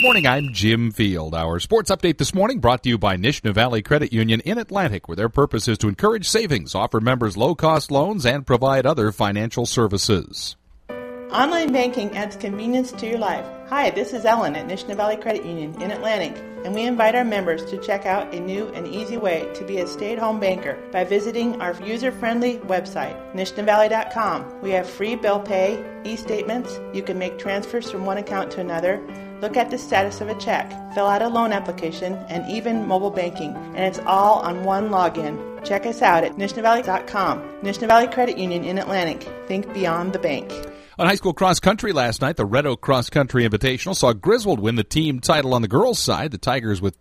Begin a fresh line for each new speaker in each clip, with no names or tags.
Morning, I'm Jim Field. Our sports update this morning brought to you by Nishna Valley Credit Union in Atlantic, where their purpose is to encourage savings, offer members low-cost loans, and provide other financial services.
Online banking adds convenience to your life. Hi, this is Ellen at Nishna Valley Credit Union in Atlantic, and we invite our members to check out a new and easy way to be a stay-at-home banker by visiting our user-friendly website, nishnavalley.com. We have free bill pay, e-statements, you can make transfers from one account to another, look at the status of a check, fill out a loan application, and even mobile banking. And it's all on one login. Check us out at nishnavalley.com. Nishna Valley Credit Union in Atlantic. Think beyond the bank.
On high school cross country last night, the Red Oak Cross Country Invitational saw Griswold win the team title on the girls' side. The Tigers with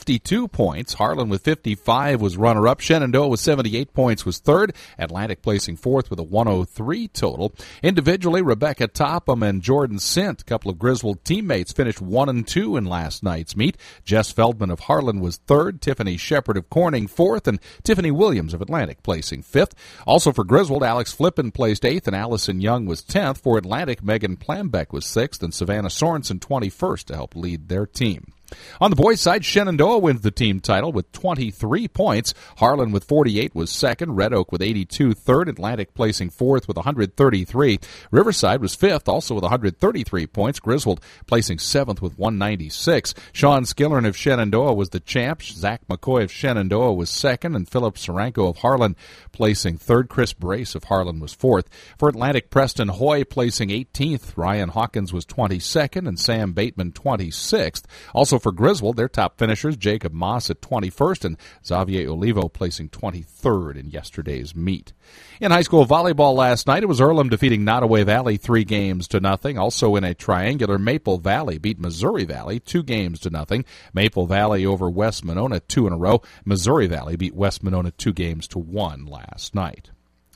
52 points. Harlan with 55 was runner-up. Shenandoah with 78 points was third. Atlantic placing fourth with a 103 total. Individually, Rebecca Topham and Jordan Sint, a couple of Griswold teammates, finished 1 and 2 in last night's meet. Jess Feldman of Harlan was third. Tiffany Shepard of Corning fourth. And Tiffany Williams of Atlantic placing fifth. Also for Griswold, Alex Flippen placed eighth and Allison Young was 10th. For Atlantic, Megan Plambeck was sixth and Savannah Sorensen 21st to help lead their team. On the boys' side, Shenandoah wins the team title with 23 points. Harlan with 48 was second. Red Oak with 82 third. Atlantic placing fourth with 133. Riverside was fifth, also with 133 points. Griswold placing seventh with 196. Sean Skillern of Shenandoah was the champ. Zach McCoy of Shenandoah was second, and Philip Saranko of Harlan placing third. Chris Brace of Harlan was fourth. For Atlantic, Preston Hoy placing 18th. Ryan Hawkins was 22nd, and Sam Bateman 26th. Also for Griswold, their top finishers, Jacob Moss at 21st and Xavier Olivo placing 23rd in yesterday's meet. In high school volleyball last night, it was Earlham defeating Nottoway Valley 3-0. Also in a triangular, Maple Valley beat Missouri Valley 2-0. Maple Valley over West Monona 2 in a row. Missouri Valley beat West Monona 2-1 last night.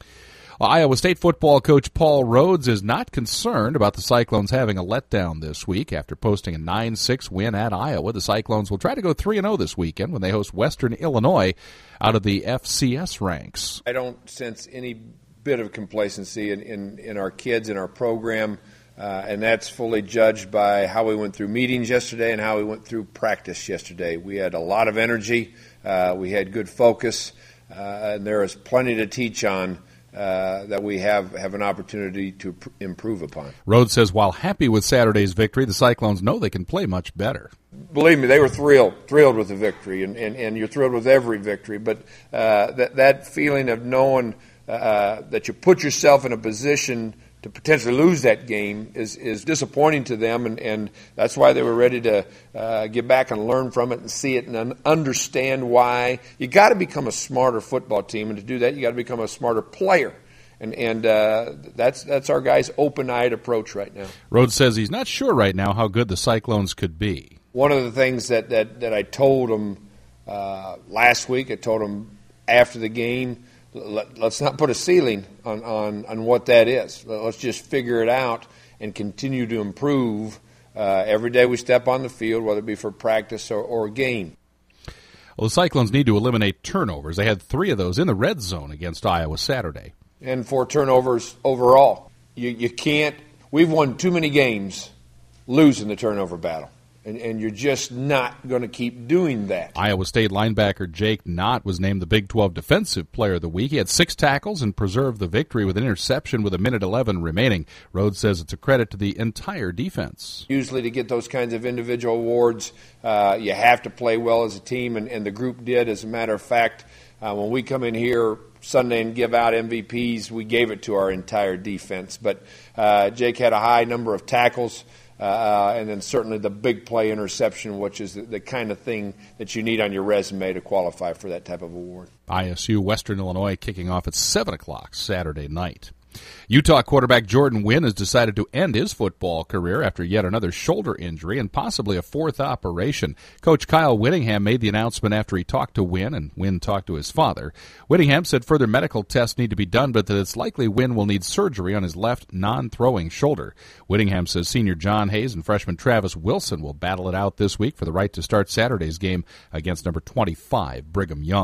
Iowa State football coach Paul Rhodes is not concerned about the Cyclones having a letdown this week. After posting a 9-6 win at Iowa, the Cyclones will try to go 3-0 this weekend when they host Western Illinois out of the FCS ranks.
I don't sense any bit of complacency in our kids, in our program, and that's fully judged by how we went through meetings yesterday and how we went through practice yesterday. We had a lot of energy. We had good focus, and there is plenty to teach on. That we have an opportunity to improve upon.
Rhodes says while happy with Saturday's victory, the Cyclones know they can play much better.
Believe me, they were thrilled with the victory, and you're thrilled with every victory. But that feeling of knowing that you put yourself in a position to potentially lose that game is disappointing to them, and that's why they were ready to get back and learn from it and see it and understand why. You got to become a smarter football team, and to do that, you got to become a smarter player. And that's our guys' open-eyed approach right now.
Rhodes says he's not sure right now how good the Cyclones could be.
One of the things that I told him last week, I told him after the game, let's not put a ceiling on what that is. Let's just figure it out and continue to improve every day we step on the field, whether it be for practice or a game.
Well, the Cyclones need to eliminate turnovers. They had 3 of those in the red zone against Iowa Saturday.
And 4 turnovers overall. You can't – we've won too many games losing the turnover battle. And you're just not going to keep doing that.
Iowa State linebacker Jake Knott was named the Big 12 Defensive Player of the Week. He had 6 tackles and preserved the victory with an interception with 1:11 remaining. Rhodes says it's a credit to the entire defense.
Usually to get those kinds of individual awards, you have to play well as a team, and the group did. As a matter of fact, when we come in here Sunday and give out MVPs, we gave it to our entire defense. But Jake had a high number of tackles. And then certainly the big play interception, which is the kind of thing that you need on your resume to qualify for that type of award.
ISU Western Illinois kicking off at 7 o'clock Saturday night. Utah quarterback Jordan Wynn has decided to end his football career after yet another shoulder injury and possibly a 4th operation. Coach Kyle Whittingham made the announcement after he talked to Wynn, and Wynn talked to his father. Whittingham said further medical tests need to be done, but that it's likely Wynn will need surgery on his left non-throwing shoulder. Whittingham says senior John Hayes and freshman Travis Wilson will battle it out this week for the right to start Saturday's game against number 25 Brigham Young.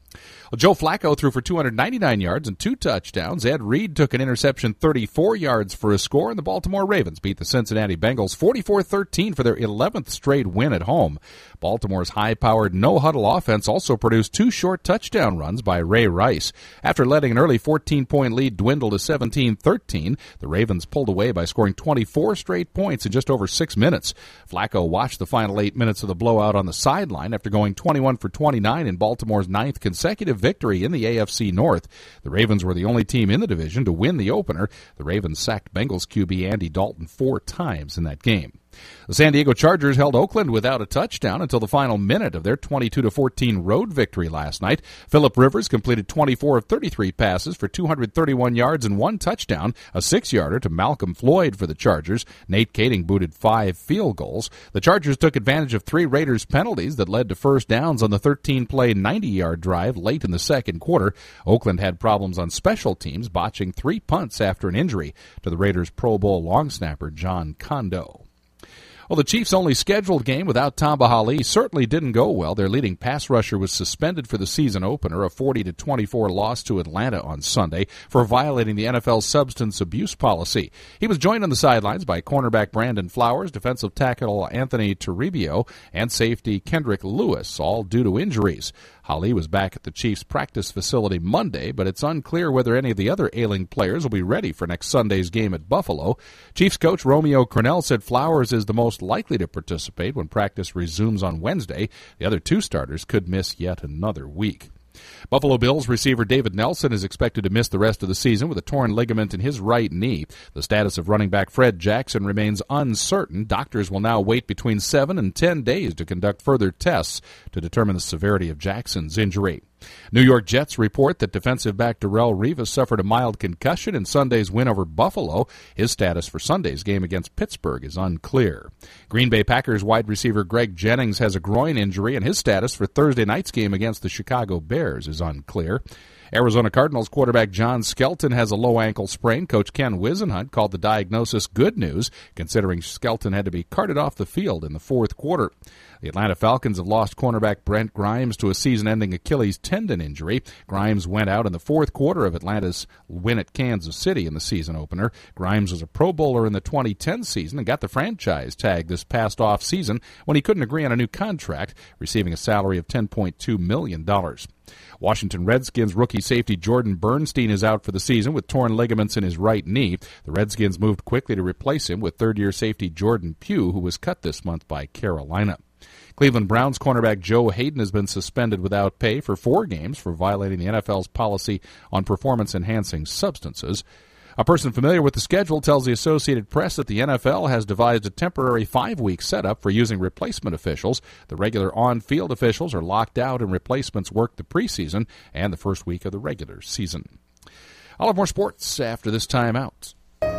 Well, Joe Flacco threw for 299 yards and 2 touchdowns. Ed Reed took an interception 34 yards for a score, and the Baltimore Ravens beat the Cincinnati Bengals 44-13 for their 11th straight win at home. Baltimore's high-powered no-huddle offense also produced 2 short touchdown runs by Ray Rice. After letting an early 14-point lead dwindle to 17-13, the Ravens pulled away by scoring 24 straight points in just over 6 minutes. Flacco watched the final 8 minutes of the blowout on the sideline after going 21 for 29 in Baltimore's 9th consecutive victory in the AFC North. The Ravens were the only team in the division to win the opener. The Ravens sacked Bengals QB Andy Dalton 4 times in that game. The San Diego Chargers held Oakland without a touchdown until the final minute of their 22-14 road victory last night. Phillip Rivers completed 24 of 33 passes for 231 yards and 1 touchdown, a 6-yarder to Malcolm Floyd for the Chargers. Nate Kading booted 5 field goals. The Chargers took advantage of 3 Raiders penalties that led to first downs on the 13-play 90-yard drive late in the second quarter. Oakland had problems on special teams, botching 3 punts after an injury to the Raiders' Pro Bowl long snapper John Kondo. Well, the Chiefs' only scheduled game without Tamba Hali certainly didn't go well. Their leading pass rusher was suspended for the season opener, a 40-24 loss to Atlanta on Sunday, for violating the NFL's substance abuse policy. He was joined on the sidelines by cornerback Brandon Flowers, defensive tackle Anthony Toribio, and safety Kendrick Lewis, all due to injuries. Hali was back at the Chiefs' practice facility Monday, but it's unclear whether any of the other ailing players will be ready for next Sunday's game at Buffalo. Chiefs coach Romeo Crennel said Flowers is the most likely to participate when practice resumes on Wednesday. The other 2 starters could miss yet another week. Buffalo Bills receiver David Nelson is expected to miss the rest of the season with a torn ligament in his right knee. The status of running back Fred Jackson remains uncertain. Doctors will now wait between 7 and 10 days to conduct further tests to determine the severity of Jackson's injury. New York Jets report that defensive back Darrelle Revis suffered a mild concussion in Sunday's win over Buffalo. His status for Sunday's game against Pittsburgh is unclear. Green Bay Packers wide receiver Greg Jennings has a groin injury, and his status for Thursday night's game against the Chicago Bears is unclear. Arizona Cardinals quarterback John Skelton has a low ankle sprain. Coach Ken Whisenhunt called the diagnosis good news, considering Skelton had to be carted off the field in the fourth quarter. The Atlanta Falcons have lost cornerback Brent Grimes to a season-ending Achilles tendon injury. Grimes went out in the fourth quarter of Atlanta's win at Kansas City in the season opener. Grimes was a Pro Bowler in the 2010 season and got the franchise tag this past off-season when he couldn't agree on a new contract, receiving a salary of $10.2 million. Washington Redskins rookie safety Jordan Bernstein is out for the season with torn ligaments in his right knee. The Redskins moved quickly to replace him with third-year safety Jordan Pugh, who was cut this month by Carolina. Cleveland Browns cornerback Joe Hayden has been suspended without pay for 4 games for violating the NFL's policy on performance-enhancing substances. A person familiar with the schedule tells the Associated Press that the NFL has devised a temporary 5-week setup for using replacement officials. The regular on-field officials are locked out and replacements work the preseason and the first week of the regular season. I'll have more sports after this timeout.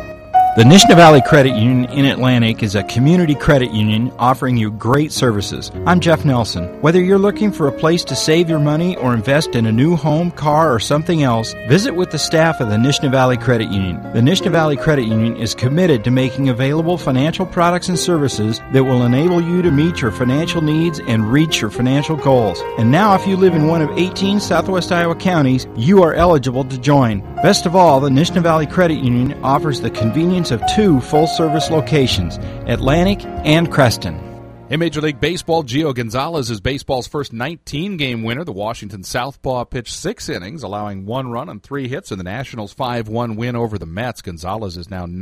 The Nishna Valley Credit Union in Atlantic is a community credit union offering you great services. I'm Jeff Nelson. Whether you're looking for a place to save your money or invest in a new home, car, or something else, visit with the staff of the Nishna Valley Credit Union. The Nishna Valley Credit Union is committed to making available financial products and services that will enable you to meet your financial needs and reach your financial goals. And now, if you live in one of 18 Southwest Iowa counties, you are eligible to join. Best of all, the Nishna Valley Credit Union offers the convenience of 2 full-service locations, Atlantic and Creston.
In Major League Baseball, Gio Gonzalez is baseball's first 19-game winner. The Washington Southpaw pitched 6 innings, allowing 1 run on 3 hits in the Nationals' 5-1 win over the Mets. Gonzalez is now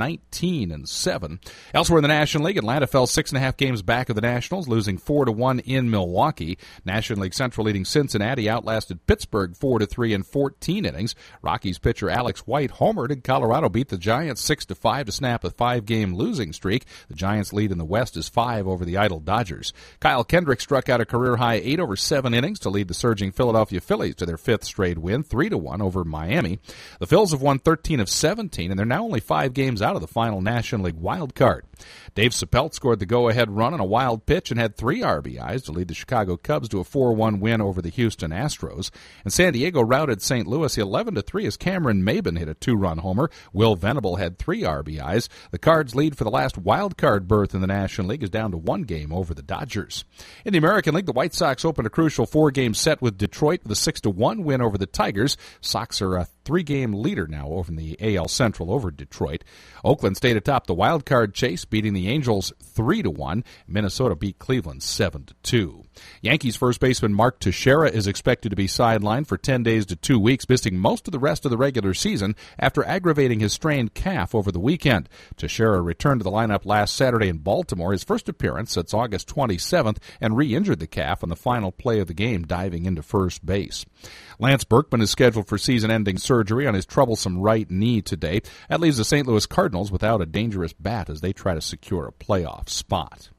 19-7. Elsewhere in the National League, Atlanta fell 6.5 games back of the Nationals, losing 4-1 in Milwaukee. National League Central leading Cincinnati outlasted Pittsburgh 4-3 in 14 innings. Rockies pitcher Alex White homered, and Colorado beat the Giants 6-5 to snap a 5-game losing streak. The Giants' lead in the West is 5 over the idle Dodgers. Kyle Kendrick struck out a career-high 8 over 7 innings to lead the surging Philadelphia Phillies to their 5th straight win, 3-1 over Miami. The Phils have won 13 of 17, and they're now only 5 games out of the final National League wild card. Dave Sapelt scored the go-ahead run on a wild pitch and had 3 RBIs to lead the Chicago Cubs to a 4-1 win over the Houston Astros. And San Diego routed St. Louis 11-3 as Cameron Maben hit a 2-run homer. Will Venable had 3 RBIs. The Cards' lead for the last wild card berth in the National League is down to 1 game over over the Dodgers. In the American League, the White Sox opened a crucial 4-game set with Detroit with a 6-1 win over the Tigers. Sox are a 3-game leader now over the AL Central over Detroit. Oakland stayed atop the wild card chase, beating the Angels 3-1. Minnesota beat Cleveland 7-2. Yankees first baseman Mark Teixeira is expected to be sidelined for 10 days to 2 weeks, missing most of the rest of the regular season after aggravating his strained calf over the weekend. Teixeira returned to the lineup last Saturday in Baltimore, his first appearance since August 27th, and re-injured the calf on the final play of the game, diving into first base. Lance Berkman is scheduled for season-ending surgery on his troublesome right knee today. That leaves the St. Louis Cardinals without a dangerous bat as they try to secure a playoff spot.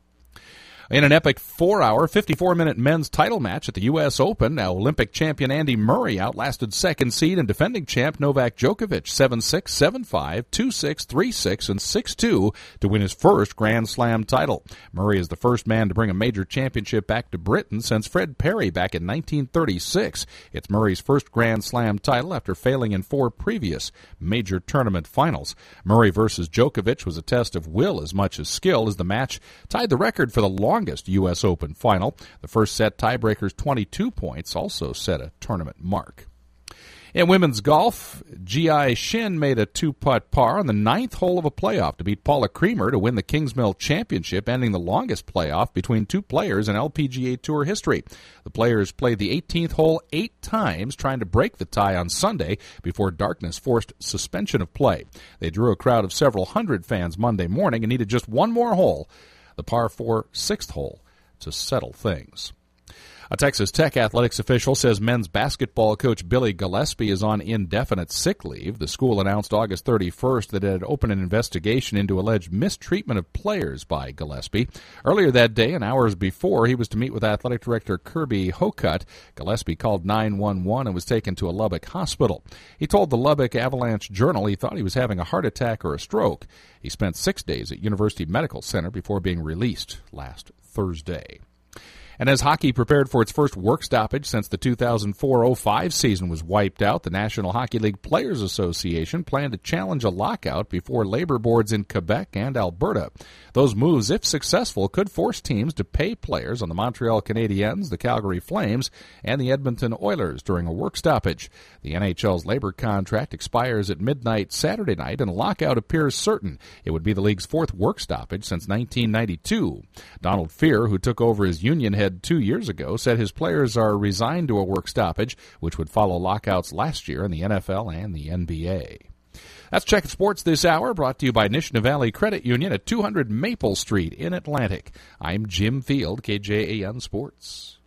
In an epic 4-hour, 54-minute men's title match at the U.S. Open, now Olympic champion Andy Murray outlasted second seed and defending champ Novak Djokovic 7-6, 7-5, 2-6, 3-6, and 6-2 to win his first Grand Slam title. Murray is the first man to bring a major championship back to Britain since Fred Perry back in 1936. It's Murray's first Grand Slam title after failing in 4 previous major tournament finals. Murray versus Djokovic was a test of will as much as skill, as the match tied the record for the longest U.S. Open final. The first set tiebreaker's 22 points also set a tournament mark. In women's golf, Ji Shin made a 2-putt par on the 9th hole of a playoff to beat Paula Creamer to win the Kingsmill Championship, ending the longest playoff between 2 players in LPGA Tour history. The players played the 18th hole 8 times, trying to break the tie on Sunday before darkness forced suspension of play. They drew a crowd of several hundred fans Monday morning and needed just one more hole, the par 4 6th hole, to settle things. A Texas Tech athletics official says men's basketball coach Billy Gillespie is on indefinite sick leave. The school announced August 31st that it had opened an investigation into alleged mistreatment of players by Gillespie. Earlier that day, and hours before he was to meet with athletic director Kirby Hocutt, Gillespie called 911 and was taken to a Lubbock hospital. He told the Lubbock Avalanche Journal he thought he was having a heart attack or a stroke. He spent 6 days at University Medical Center before being released last Thursday. And as hockey prepared for its first work stoppage since the 2004-05 season was wiped out, the National Hockey League Players Association planned to challenge a lockout before labor boards in Quebec and Alberta. Those moves, if successful, could force teams to pay players on the Montreal Canadiens, the Calgary Flames, and the Edmonton Oilers during a work stoppage. The NHL's labor contract expires at midnight Saturday night, and a lockout appears certain. It would be the league's 4th work stoppage since 1992. Donald Fehr, who took over as union head 2 years ago, said his players are resigned to a work stoppage, which would follow lockouts last year in the NFL and the NBA. That's Checkin' Sports this hour, brought to you by Nishna Valley Credit Union at 200 Maple Street in Atlantic. I'm Jim Field, KJAN Sports.